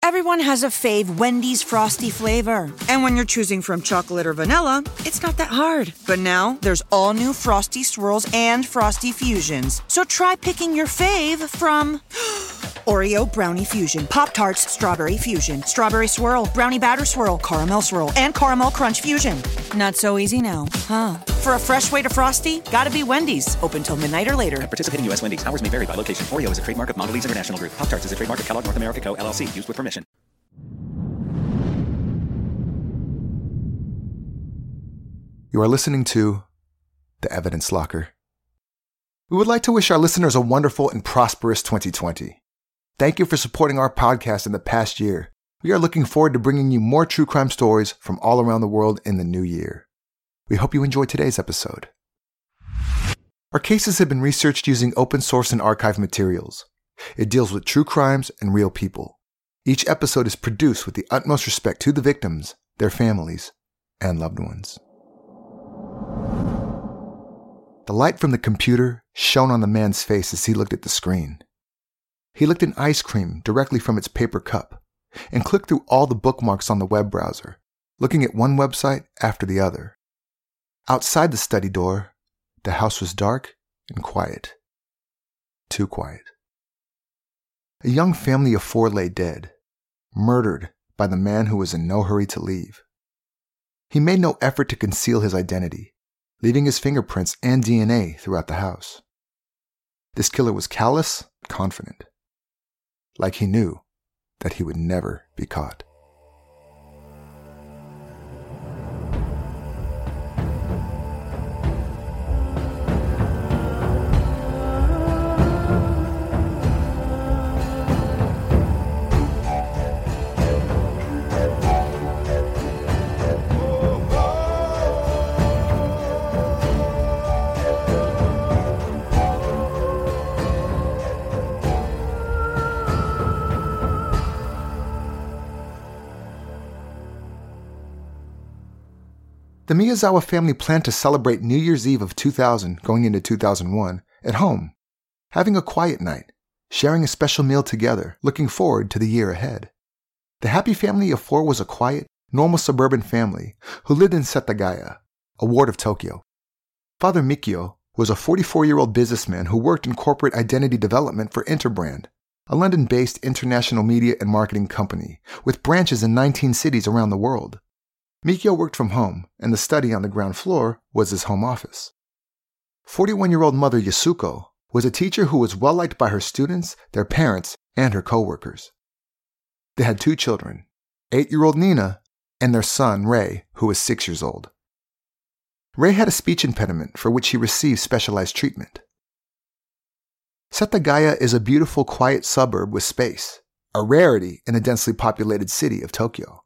Everyone has a fave Wendy's Frosty flavor. And when you're choosing from chocolate or vanilla, it's not that hard. But now, there's all new Frosty Swirls and Frosty Fusions. So try picking your fave from Oreo Brownie Fusion, Pop-Tarts Strawberry Fusion, Strawberry Swirl, Brownie Batter Swirl, Caramel Swirl, and Caramel Crunch Fusion. Not so easy now, huh? For a fresh way to Frosty, gotta be Wendy's. Open till midnight or later. At participating U.S. Wendy's, hours may vary by location. Oreo is a trademark of Mondelez International Group. Pop-Tarts is a trademark of Kellogg North America Co., LLC. Used with permission. You are listening to The Evidence Locker. We would like to wish our listeners a wonderful and prosperous 2020. Thank you for supporting our podcast in the past year. We are looking forward to bringing you more true crime stories from all around the world in the new year. We hope you enjoyed today's episode. Our cases have been researched using open source and archive materials. It deals with true crimes and real people. Each episode is produced with the utmost respect to the victims, their families, and loved ones. The light from the computer shone on the man's face as he looked at the screen. He licked an ice cream directly from its paper cup and clicked through all the bookmarks on the web browser, looking at one website after the other. Outside the study door, the house was dark and quiet. Too quiet. A young family of 4 lay dead, murdered by the man who was in no hurry to leave. He made no effort to conceal his identity, leaving his fingerprints and DNA throughout the house. This killer was callous, confident, like he knew that he would never be caught. The Miyazawa family planned to celebrate New Year's Eve of 2000 going into 2001 at home, having a quiet night, sharing a special meal together, looking forward to the year ahead. The happy family of 4 was a quiet, normal suburban family who lived in Setagaya, a ward of Tokyo. Father Mikio was a 44-year-old businessman who worked in corporate identity development for Interbrand, a London-based international media and marketing company with branches in 19 cities around the world. Mikio worked from home, and the study on the ground floor was his home office. 41-year-old mother Yasuko was a teacher who was well-liked by her students, their parents, and her co-workers. They had 2 children, 8-year-old Nina and their son Rei, who was 6 years old. Rei had a speech impediment for which he received specialized treatment. Setagaya is a beautiful, quiet suburb with space, a rarity in the densely populated city of Tokyo.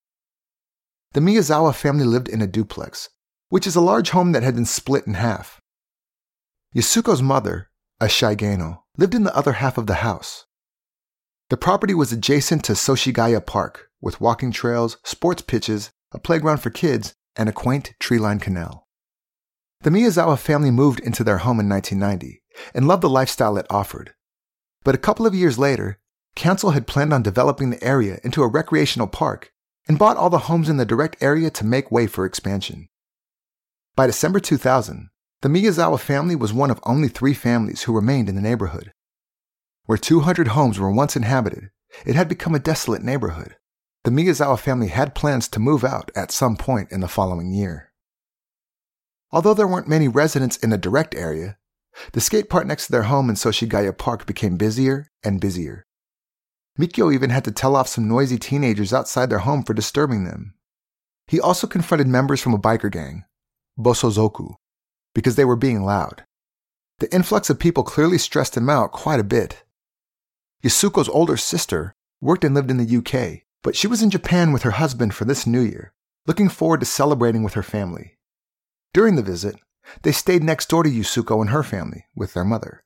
The Miyazawa family lived in a duplex, which is a large home that had been split in half. Yasuko's mother, Ashai Geno, lived in the other half of the house. The property was adjacent to Soshigaya Park, with walking trails, sports pitches, a playground for kids, and a quaint tree-lined canal. The Miyazawa family moved into their home in 1990 and loved the lifestyle it offered. But a couple of years later, council had planned on developing the area into a recreational park and bought all the homes in the direct area to make way for expansion. By December 2000, the Miyazawa family was one of only 3 families who remained in the neighborhood. Where 200 homes were once inhabited, it had become a desolate neighborhood. The Miyazawa family had plans to move out at some point in the following year. Although there weren't many residents in the direct area, the skate park next to their home in Soshigaya Park became busier and busier. Mikio even had to tell off some noisy teenagers outside their home for disturbing them. He also confronted members from a biker gang, Bosozoku, because they were being loud. The influx of people clearly stressed him out quite a bit. Yasuko's older sister worked and lived in the UK, but she was in Japan with her husband for this New Year, looking forward to celebrating with her family. During the visit, they stayed next door to Yasuko and her family with their mother.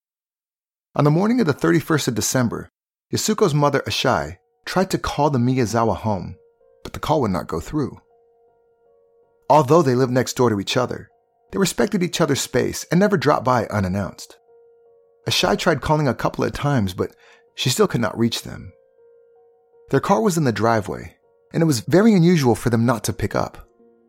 On the morning of the 31st of December, Yasuko's mother, Ashai, tried to call the Miyazawa home, but the call would not go through. Although they lived next door to each other, they respected each other's space and never dropped by unannounced. Ashai tried calling a couple of times, but she still could not reach them. Their car was in the driveway, and it was very unusual for them not to pick up.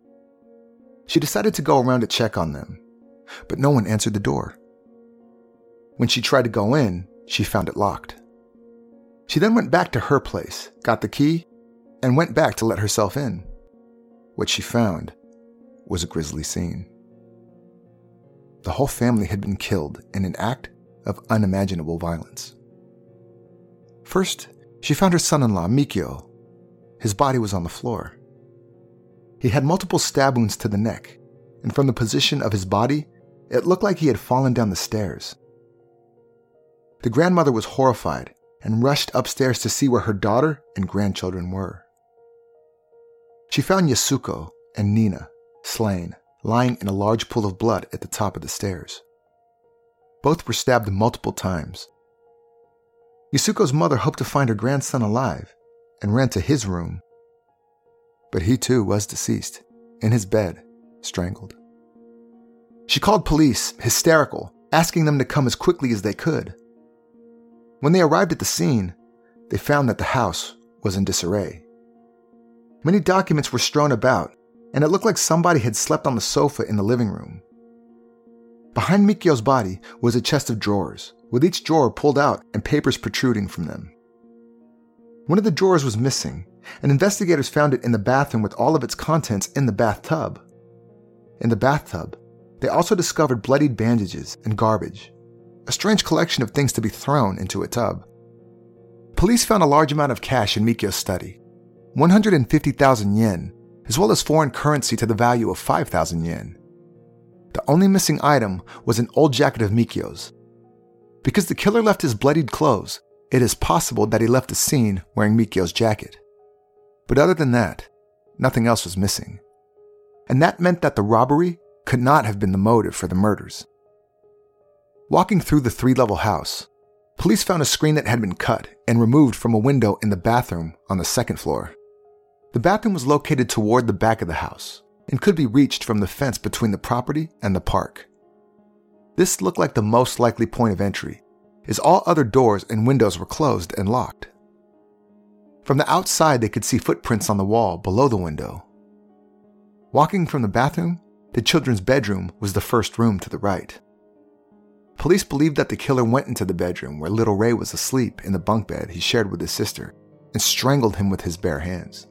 She decided to go around to check on them, but no one answered the door. When she tried to go in, she found it locked. She then went back to her place, got the key, and went back to let herself in. What she found was a grisly scene. The whole family had been killed in an act of unimaginable violence. First, she found her son-in-law, Mikio. His body was on the floor. He had multiple stab wounds to the neck, and from the position of his body, it looked like he had fallen down the stairs. The grandmother was horrified and rushed upstairs to see where her daughter and grandchildren were. She found Yasuko and Nina slain, lying in a large pool of blood at the top of the stairs. Both were stabbed multiple times. Yasuko's mother hoped to find her grandson alive and ran to his room. But he too was deceased, in his bed, strangled. She called police, hysterical, asking them to come as quickly as they could. When they arrived at the scene, they found that the house was in disarray. Many documents were strewn about, and it looked like somebody had slept on the sofa in the living room. Behind Mikio's body was a chest of drawers, with each drawer pulled out and papers protruding from them. One of the drawers was missing, and investigators found it in the bathroom with all of its contents in the bathtub. In the bathtub, they also discovered bloodied bandages and garbage, a strange collection of things to be thrown into a tub. Police found a large amount of cash in Mikio's study, 150,000 yen, as well as foreign currency to the value of 5,000 yen. The only missing item was an old jacket of Mikio's. Because the killer left his bloodied clothes, it is possible that he left the scene wearing Mikio's jacket. But other than that, nothing else was missing. And that meant that the robbery could not have been the motive for the murders. Walking through the 3-level house, police found a screen that had been cut and removed from a window in the bathroom on the 2nd floor. The bathroom was located toward the back of the house and could be reached from the fence between the property and the park. This looked like the most likely point of entry, as all other doors and windows were closed and locked. From the outside, they could see footprints on the wall below the window. Walking from the bathroom, the children's bedroom was the first room to the right. Police believed that the killer went into the bedroom where little Ray was asleep in the bunk bed he shared with his sister and strangled him with his bare hands.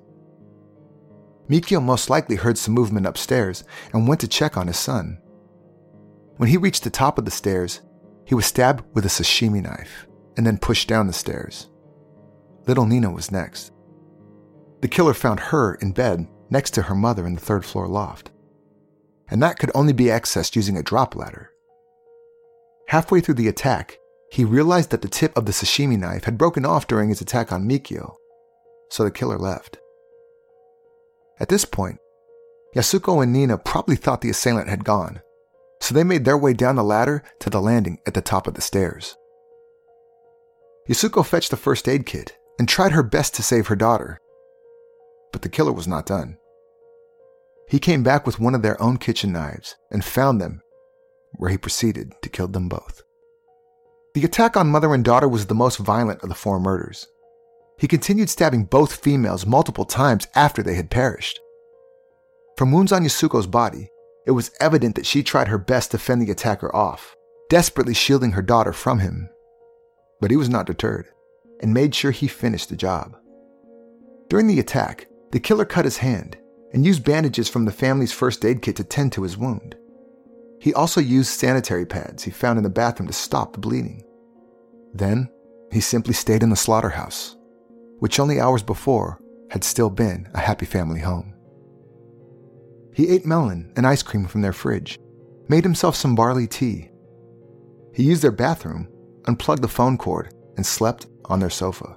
Mikio most likely heard some movement upstairs and went to check on his son. When he reached the top of the stairs, he was stabbed with a sashimi knife and then pushed down the stairs. Little Nina was next. The killer found her in bed next to her mother in the 3rd floor loft, and that could only be accessed using a drop ladder. Halfway through the attack, he realized that the tip of the sashimi knife had broken off during his attack on Mikio, so the killer left. At this point, Yasuko and Nina probably thought the assailant had gone, so they made their way down the ladder to the landing at the top of the stairs. Yasuko fetched the first aid kit and tried her best to save her daughter, but the killer was not done. He came back with one of their own kitchen knives and found them, where he proceeded to kill them both. The attack on mother and daughter was the most violent of the 4 murders. He continued stabbing both females multiple times after they had perished. From wounds on Yasuko's body, it was evident that she tried her best to fend the attacker off, desperately shielding her daughter from him. But he was not deterred, and made sure he finished the job. During the attack, the killer cut his hand and used bandages from the family's first aid kit to tend to his wound. He also used sanitary pads he found in the bathroom to stop the bleeding. Then, he simply stayed in the slaughterhouse, which only hours before had still been a happy family home. He ate melon and ice cream from their fridge, made himself some barley tea. He used their bathroom, unplugged the phone cord, and slept on their sofa.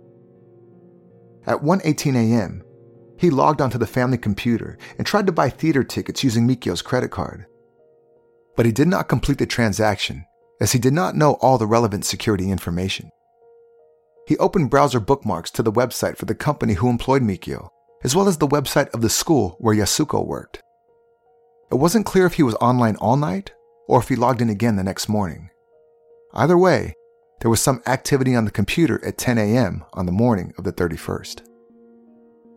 At 1:18 a.m., he logged onto the family computer and tried to buy theater tickets using Mikio's credit card. But he did not complete the transaction, as he did not know all the relevant security information. He opened browser bookmarks to the website for the company who employed Mikio, as well as the website of the school where Yasuko worked. It wasn't clear if he was online all night or if he logged in again the next morning. Either way, there was some activity on the computer at 10 a.m. on the morning of the 31st.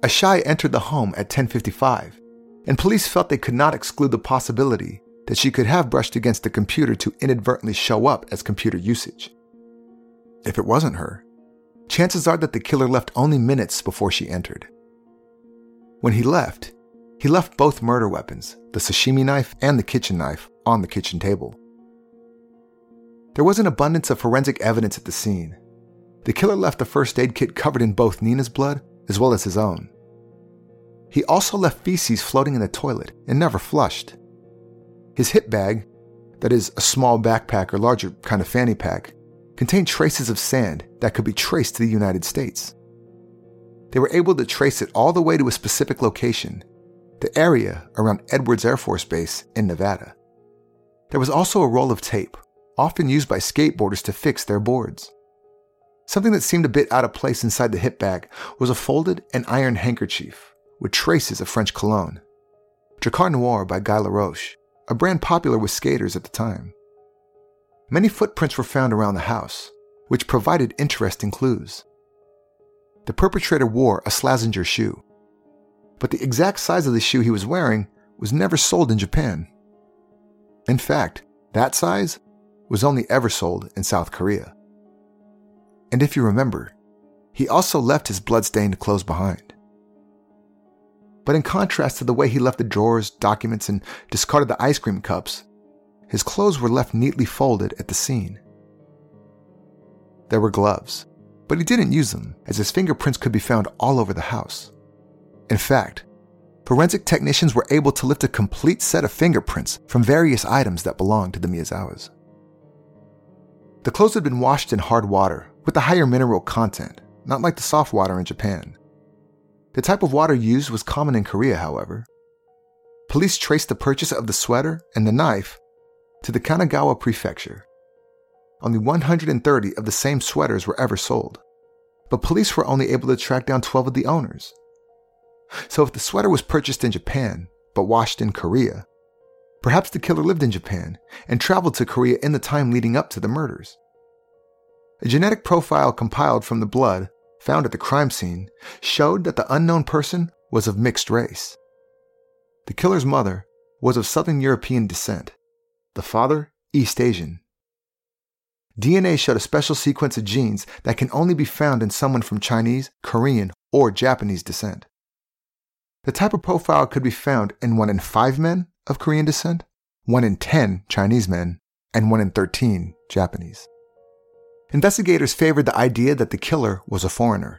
Ashai entered the home at 10:55, and police felt they could not exclude the possibility that she could have brushed against the computer to inadvertently show up as computer usage. If it wasn't her, chances are that the killer left only minutes before she entered. When he left both murder weapons, the sashimi knife and the kitchen knife, on the kitchen table. There was an abundance of forensic evidence at the scene. The killer left the first aid kit covered in both Nina's blood as well as his own. He also left feces floating in the toilet and never flushed. His hip bag, that is a small backpack or larger kind of fanny pack, contained traces of sand that could be traced to the United States. They were able to trace it all the way to a specific location, the area around Edwards Air Force Base in Nevada. There was also a roll of tape, often used by skateboarders to fix their boards. Something that seemed a bit out of place inside the hip bag was a folded and ironed handkerchief with traces of French cologne, Drakkar Noir by Guy Laroche, a brand popular with skaters at the time. Many footprints were found around the house, which provided interesting clues. The perpetrator wore a Slazenger shoe, but the exact size of the shoe he was wearing was never sold in Japan. In fact, that size was only ever sold in South Korea. And if you remember, he also left his blood-stained clothes behind. But in contrast to the way he left the drawers, documents, and discarded the ice cream cups, his clothes were left neatly folded at the scene. There were gloves, but he didn't use them, as his fingerprints could be found all over the house. In fact, forensic technicians were able to lift a complete set of fingerprints from various items that belonged to the Miyazawas. The clothes had been washed in hard water with a higher mineral content, not like the soft water in Japan. The type of water used was common in Korea, however. Police traced the purchase of the sweater and the knife to the Kanagawa Prefecture. Only 130 of the same sweaters were ever sold, but police were only able to track down 12 of the owners. So if the sweater was purchased in Japan, but washed in Korea, perhaps the killer lived in Japan and traveled to Korea in the time leading up to the murders. A genetic profile compiled from the blood found at the crime scene showed that the unknown person was of mixed race. The killer's mother was of Southern European descent, the father East Asian. DNA showed a special sequence of genes that can only be found in someone from Chinese, Korean, or Japanese descent. The type of profile could be found in 1 in 5 men of Korean descent, 1 in 10 Chinese men, and 1 in 13 Japanese. Investigators favored the idea that the killer was a foreigner.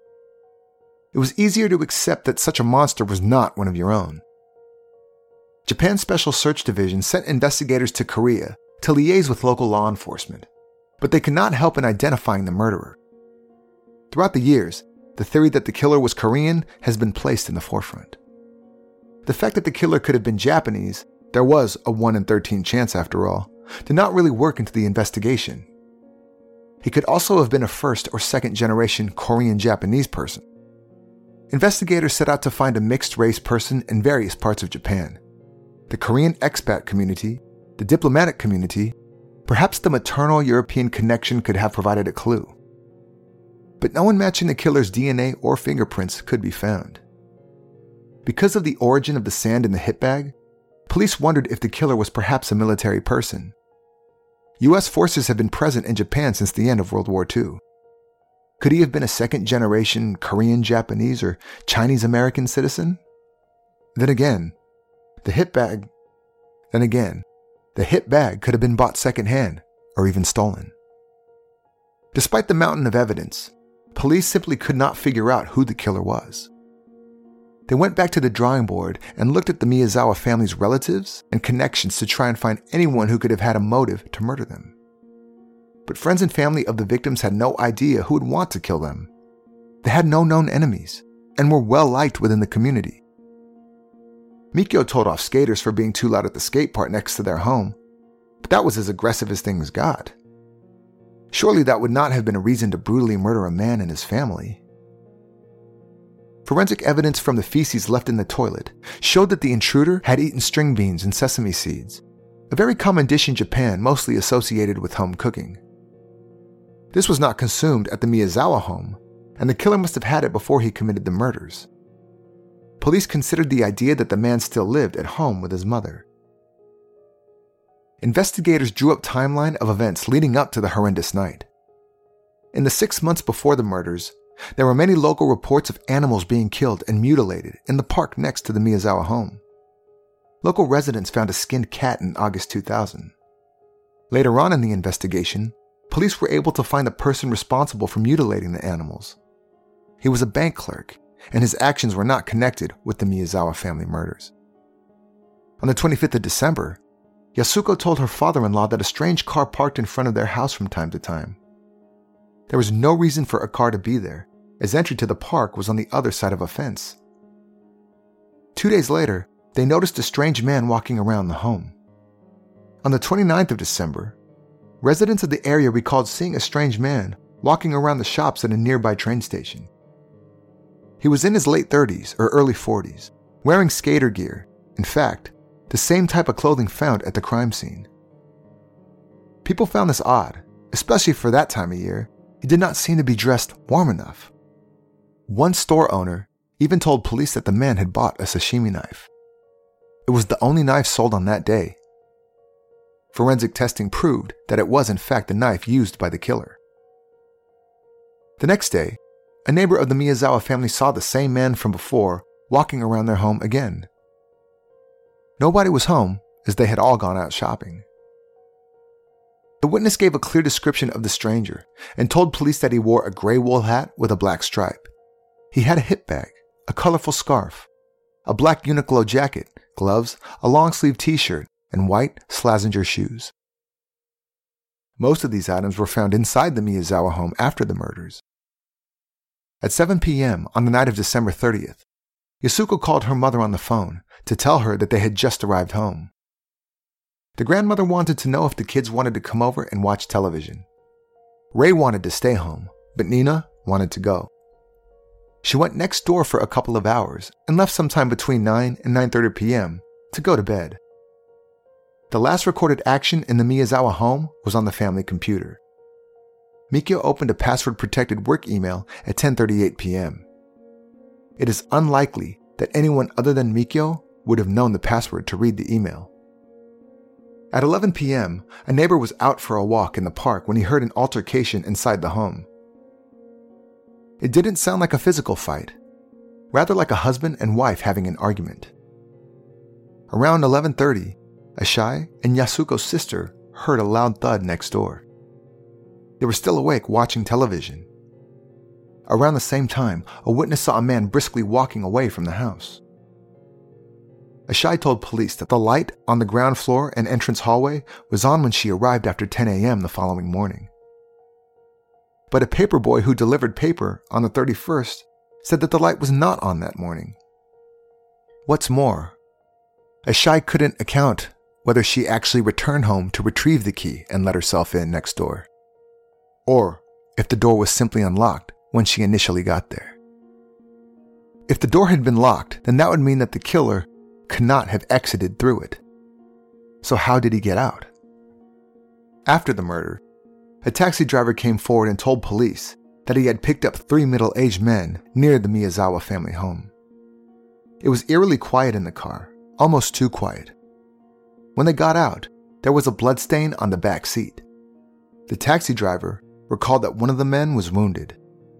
It was easier to accept that such a monster was not one of your own. Japan's Special Search Division sent investigators to Korea to liaise with local law enforcement, but they could not help in identifying the murderer. Throughout the years, the theory that the killer was Korean has been placed in the forefront. The fact that the killer could have been Japanese, there was a 1 in 13 chance after all, did not really work into the investigation. He could also have been a first or second generation Korean-Japanese person. Investigators set out to find a mixed-race person in various parts of Japan. The Korean expat community, the diplomatic community, perhaps the maternal European connection could have provided a clue. But no one matching the killer's DNA or fingerprints could be found. Because of the origin of the sand in the hip bag, police wondered if the killer was perhaps a military person. U.S. forces have been present in Japan since the end of World War II. Could he have been a second-generation Korean-Japanese or Chinese-American citizen? Then again, the hip bag could have been bought secondhand or even stolen. Despite the mountain of evidence, police simply could not figure out who the killer was. They went back to the drawing board and looked at the Miyazawa family's relatives and connections to try and find anyone who could have had a motive to murder them. But friends and family of the victims had no idea who would want to kill them. They had no known enemies and were well liked within the community. Mikyo told off skaters for being too loud at the skate park next to their home, but that was as aggressive as things got. Surely that would not have been a reason to brutally murder a man and his family. Forensic evidence from the feces left in the toilet showed that the intruder had eaten string beans and sesame seeds, a very common dish in Japan mostly associated with home cooking. This was not consumed at the Miyazawa home, and the killer must have had it before he committed the murders. police considered the idea that the man still lived at home with his mother. Investigators drew up a timeline of events leading up to the horrendous night. In the 6 months before the murders, there were many local reports of animals being killed and mutilated in the park next to the Miyazawa home. Local residents found a skinned cat in August 2000. Later on in the investigation, police were able to find the person responsible for mutilating the animals. He was a bank clerk, and his actions were not connected with the Miyazawa family murders. On the 25th of December, Yasuko told her father-in-law that a strange car parked in front of their house from time to time. There was no reason for a car to be there, as entry to the park was on the other side of a fence. 2 days later, they noticed a strange man walking around the home. On the 29th of December, residents of the area recalled seeing a strange man walking around the shops at a nearby train station. He was in his late 30s or early 40s, wearing skater gear, in fact, the same type of clothing found at the crime scene. People found this odd, especially for that time of year. He did not seem to be dressed warm enough. One store owner even told police that the man had bought a sashimi knife. It was the only knife sold on that day. Forensic testing proved that it was in fact the knife used by the killer. The next day, a neighbor of the Miyazawa family saw the same man from before walking around their home again. Nobody was home, as they had all gone out shopping. The witness gave a clear description of the stranger and told police that he wore a gray wool hat with a black stripe. He had a hip bag, a colorful scarf, a black Uniqlo jacket, gloves, a long-sleeve t-shirt, and white Slazenger shoes. Most of these items were found inside the Miyazawa home after the murders. At 7 p.m. on the night of December 30th, Yasuko called her mother on the phone to tell her that they had just arrived home. The grandmother wanted to know if the kids wanted to come over and watch television. Ray wanted to stay home, but Nina wanted to go. She went next door for a couple of hours and left sometime between 9 and 9:30 p.m. to go to bed. The last recorded action in the Miyazawa home was on the family computer. Mikio opened a password-protected work email at 10:38 p.m. It is unlikely that anyone other than Mikio would have known the password to read the email. At 11 p.m., a neighbor was out for a walk in the park when he heard an altercation inside the home. It didn't sound like a physical fight, rather like a husband and wife having an argument. Around 11:30, Ashai and Yasuko's sister heard a loud thud next door. They were still awake watching television. Around the same time, a witness saw a man briskly walking away from the house. Ashai told police that the light on the ground floor and entrance hallway was on when she arrived after 10 a.m. the following morning. But a paper boy who delivered paper on the 31st said that the light was not on that morning. What's more, Ashai couldn't account whether she actually returned home to retrieve the key and let herself in next door, or if the door was simply unlocked when she initially got there. If the door had been locked, then that would mean that the killer could not have exited through it. So how did he get out? After the murder, a taxi driver came forward and told police that he had picked up 3 middle-aged men near the Miyazawa family home. It was eerily quiet in the car, almost too quiet. When they got out, there was a bloodstain on the back seat. The taxi driver recalled that one of the men was wounded.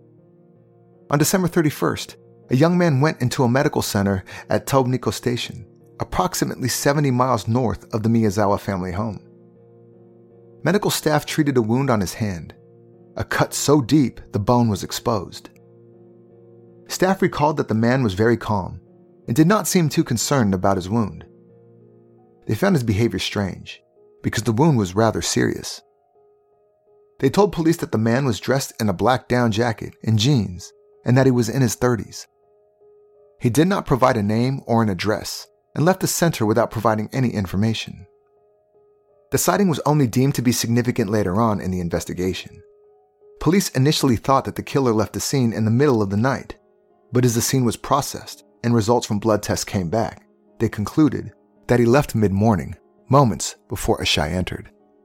On December 31st, a young man went into a medical center at Tobniko Station, approximately 70 miles north of the Miyazawa family home. Medical staff treated a wound on his hand, a cut so deep the bone was exposed. Staff recalled that the man was very calm and did not seem too concerned about his wound. They found his behavior strange, because the wound was rather serious. They told police that the man was dressed in a black down jacket and jeans, and that he was in his 30s. He did not provide a name or an address, and left the center without providing any information. The sighting was only deemed to be significant later on in the investigation. Police initially thought that the killer left the scene in the middle of the night, but as the scene was processed and results from blood tests came back, they concluded that he left mid-morning, moments before Ashai entered.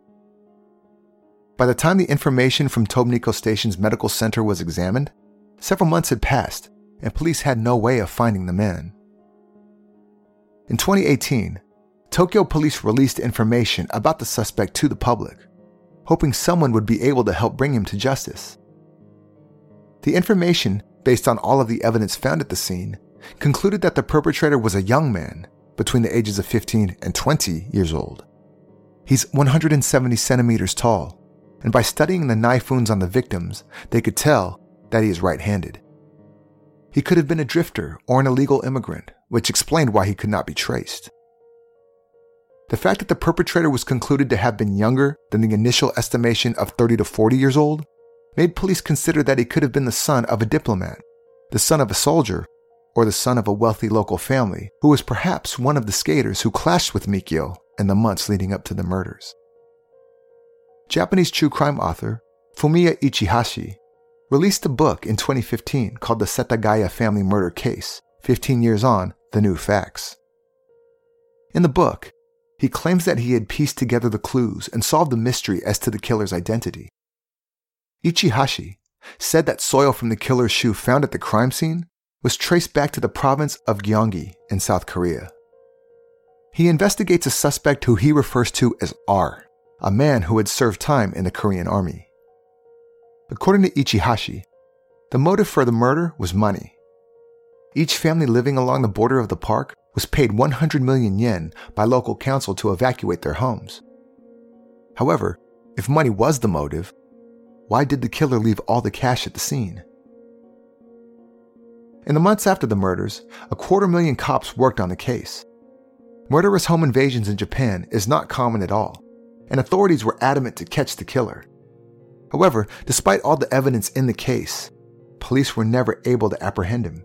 By the time the information from Tobniko Station's medical center was examined, several months had passed and police had no way of finding the man. In 2018, Tokyo police released information about the suspect to the public, hoping someone would be able to help bring him to justice. The information, based on all of the evidence found at the scene, concluded that the perpetrator was a young man between the ages of 15 and 20 years old. He's 170 centimeters tall, and by studying the knife wounds on the victims, they could tell that he is right-handed. He could have been a drifter or an illegal immigrant, which explained why he could not be traced. The fact that the perpetrator was concluded to have been younger than the initial estimation of 30 to 40 years old made police consider that he could have been the son of a diplomat, the son of a soldier, or the son of a wealthy local family who was perhaps one of the skaters who clashed with Mikio in the months leading up to the murders. Japanese true crime author Fumiya Ichihashi released a book in 2015 called The Setagaya Family Murder Case, 15 Years On, The New Facts. In the book, he claims that he had pieced together the clues and solved the mystery as to the killer's identity. Ichihashi said that soil from the killer's shoe found at the crime scene was traced back to the province of Gyeonggi in South Korea. He investigates a suspect who he refers to as R, a man who had served time in the Korean army. According to Ichihashi, the motive for the murder was money. Each family living along the border of the park was paid 100 million yen by local council to evacuate their homes. However, if money was the motive, why did the killer leave all the cash at the scene? In the months after the murders, 250,000 cops worked on the case. Murderous home invasions in Japan is not common at all, and authorities were adamant to catch the killer. However, despite all the evidence in the case, police were never able to apprehend him.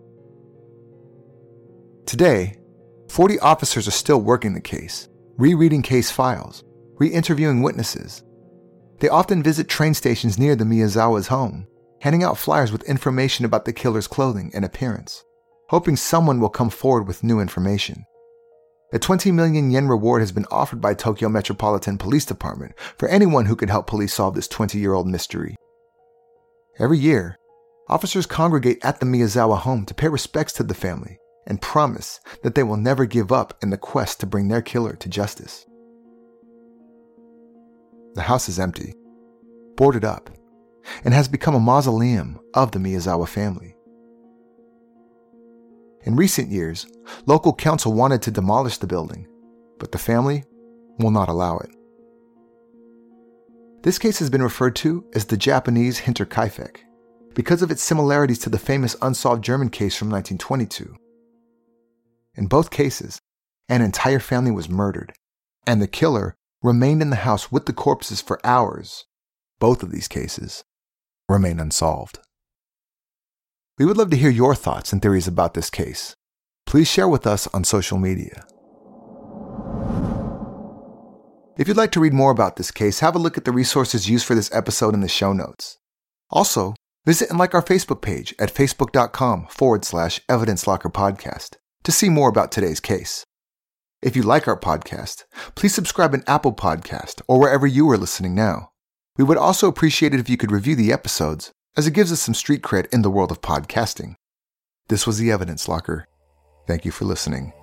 Today, 40 officers are still working the case, rereading case files, re-interviewing witnesses. They often visit train stations near the Miyazawa's home, handing out flyers with information about the killer's clothing and appearance, hoping someone will come forward with new information. A 20 million yen reward has been offered by Tokyo Metropolitan Police Department for anyone who could help police solve this 20-year-old mystery. Every year, officers congregate at the Miyazawa home to pay respects to the family and promise that they will never give up in the quest to bring their killer to justice. The house is empty, boarded up, and has become a mausoleum of the Miyazawa family. In recent years, local council wanted to demolish the building, but the family will not allow it. This case has been referred to as the Japanese Hinterkaifeck because of its similarities to the famous unsolved German case from 1922. In both cases, an entire family was murdered, and the killer remained in the house with the corpses for hours. Both of these cases remain unsolved. We would love to hear your thoughts and theories about this case. Please share with us on social media. If you'd like to read more about this case, have a look at the resources used for this episode in the show notes. Also, visit and like our Facebook page at facebook.com/Evidence Locker Podcast to see more about today's case. If you like our podcast, please subscribe in Apple Podcast or wherever you are listening now. We would also appreciate it if you could review the episodes, as it gives us some street cred in the world of podcasting. This was the Evidence Locker. Thank you for listening.